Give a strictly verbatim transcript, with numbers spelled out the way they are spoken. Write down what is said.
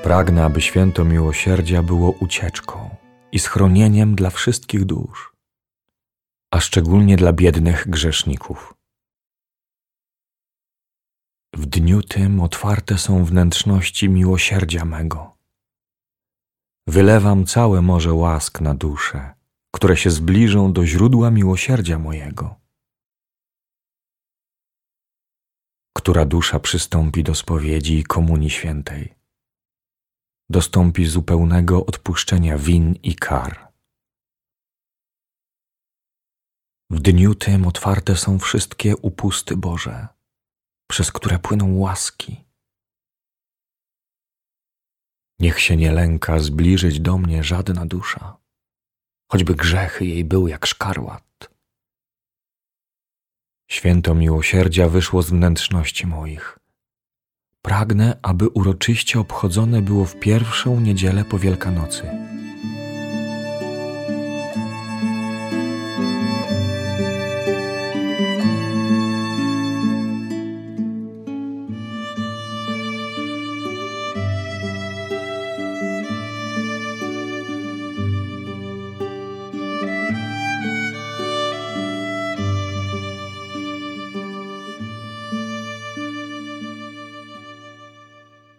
Pragnę, aby święto miłosierdzia było ucieczką i schronieniem dla wszystkich dusz, a szczególnie dla biednych grzeszników. W dniu tym otwarte są wnętrzności miłosierdzia mego. Wylewam całe morze łask na dusze, które się zbliżą do źródła miłosierdzia mojego. Która dusza przystąpi do spowiedzi i komunii świętej, dostąpi zupełnego odpuszczenia win i kar. W dniu tym otwarte są wszystkie upusty Boże, przez które płyną łaski. Niech się nie lęka zbliżyć do mnie żadna dusza, choćby grzechy jej były jak szkarłat. Święto miłosierdzia wyszło z wnętrzności moich. Pragnę, aby uroczyście obchodzone było w pierwszą niedzielę po Wielkanocy.